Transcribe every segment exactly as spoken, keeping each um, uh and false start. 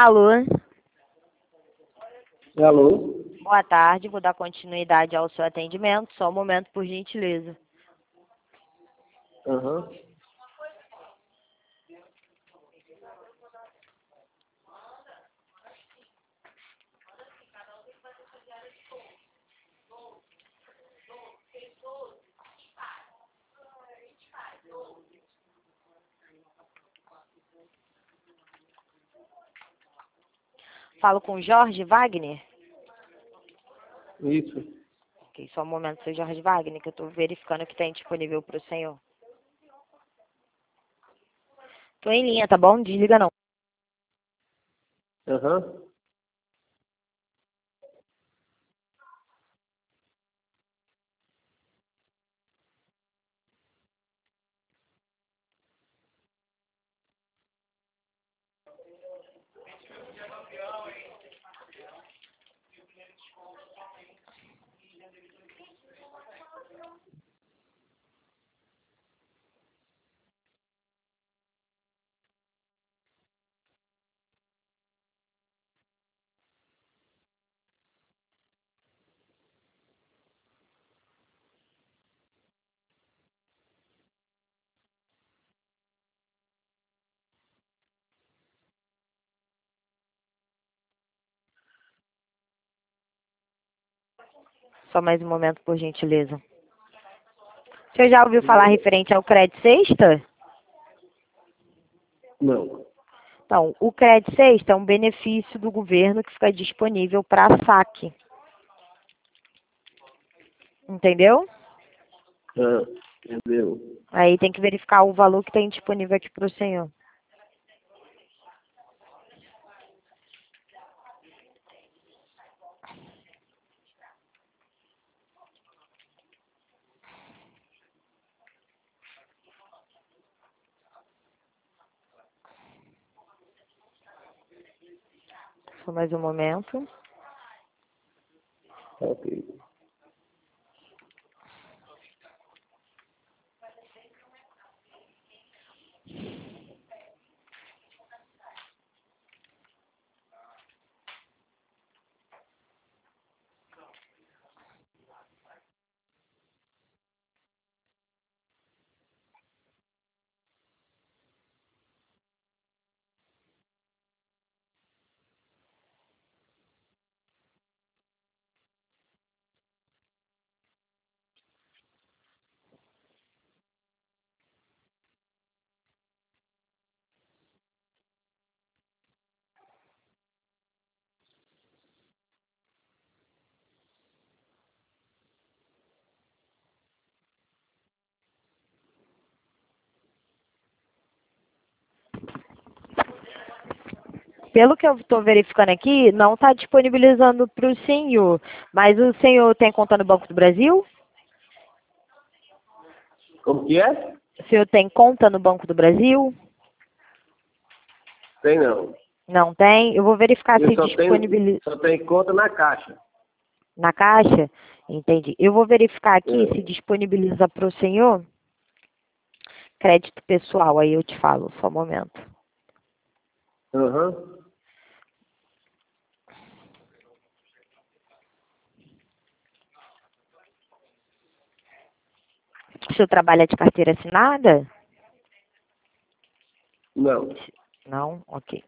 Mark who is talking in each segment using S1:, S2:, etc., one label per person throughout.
S1: Alô,
S2: Alô?
S1: boa tarde. Vou dar continuidade ao seu atendimento. Só um momento, por gentileza.
S2: Aham.
S1: Falo com Jorge Wagner?
S2: Isso.
S1: Ok, só um momento, seu Jorge Wagner, que eu estou verificando o que tem disponível para o senhor. Estou em linha, tá bom? Desliga não.
S2: Aham.
S1: Só mais um momento, por gentileza. O senhor já ouviu falar referente ao Crédito Sexta?
S2: Não.
S1: Então, o Crédito Sexta é um benefício do governo que fica disponível para saque. Entendeu?
S2: Ah, entendeu?
S1: Aí tem que verificar o valor que tem disponível aqui para o senhor. Só mais um momento.
S2: Ok.
S1: Pelo que eu estou verificando aqui, não está disponibilizando para o senhor. Mas o senhor tem conta no Banco do Brasil?
S2: Como que é?
S1: O senhor tem conta no Banco do Brasil?
S2: Tem não.
S1: Não tem? Eu vou verificar
S2: Eu
S1: se
S2: só tenho,
S1: disponibiliza
S2: só tenho conta na Caixa.
S1: na caixa. Entendi. Eu vou verificar aqui
S2: É.
S1: se disponibiliza para o senhor crédito pessoal. Aí eu te falo, só um momento.
S2: Aham.
S1: O senhor trabalha de carteira assinada?
S2: Não.
S1: Não? Ok.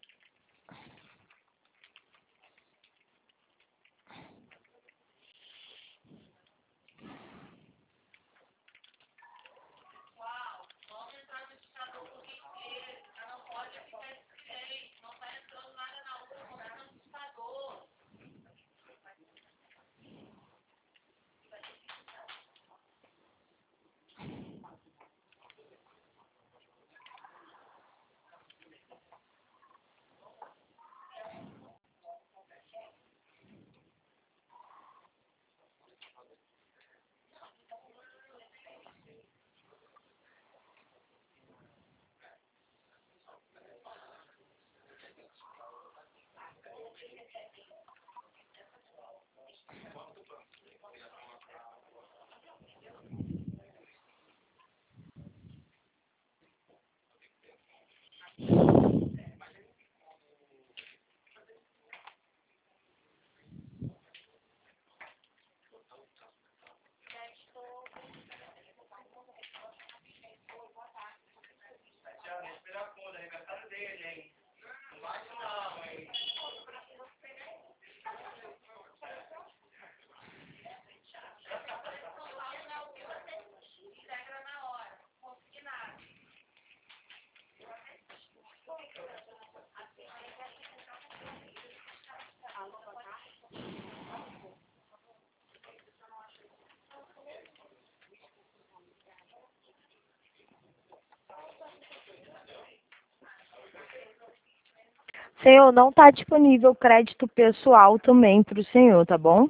S1: Senhor, não está disponível crédito pessoal também para o senhor, tá bom?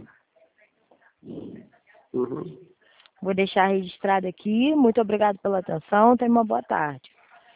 S2: Uhum.
S1: Vou deixar registrado aqui. Muito obrigado pela atenção. Tenha uma boa tarde.